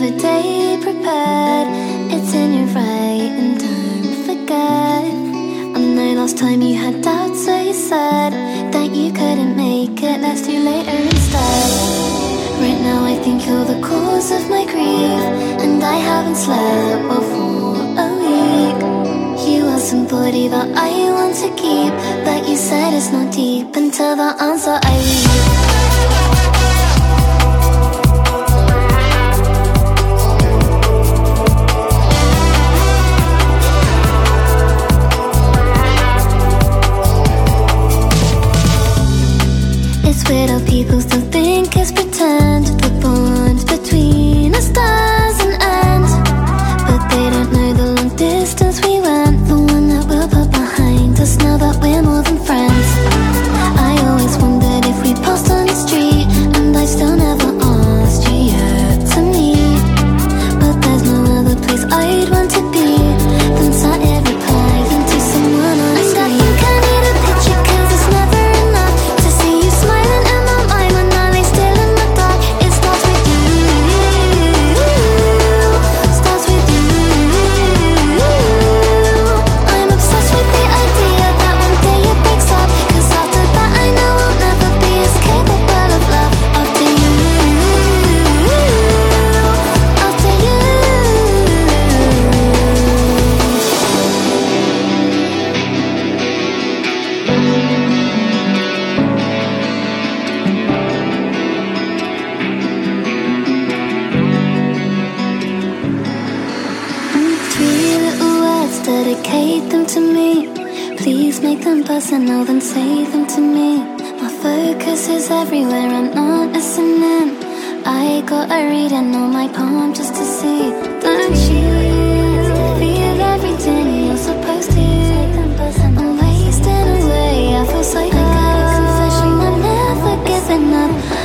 have a day prepared. It's in your right and don't forget. I know last time you had doubts, so you said that you couldn't make it. Let's do later instead. Right now I think you're the cause of my grief, and I haven't slept well for a week. You are somebody that I want to keep, but you said it's not deep until the answer I leave. It's weird how people still think it's pretend. The bond between us doesn't end, but they don't know the long distance we went, the one that we'll put behind us now that we're more than friends. I always wondered if we passed on the street, and I still never asked you yet to meet. But there's no other place I'd want to be than sat here replying to someone on a screen. I think I need a picture, 'cause it's never enough to see you smiling in my mind when I lay still in the dark. It starts with you, starts with you. I'm obsessed with the idea that one day it breaks up, 'cause after that I know I'll never be as capable of love. After you, after you. Three little words, dedicate them to me. Please make them personal, then say them to me. My focus is everywhere, I'm not listening. I got a reading on my palm just to see. Don't you feel everything you're supposed to? I'm wasting away, I feel so good. Confession, I'm never giving up.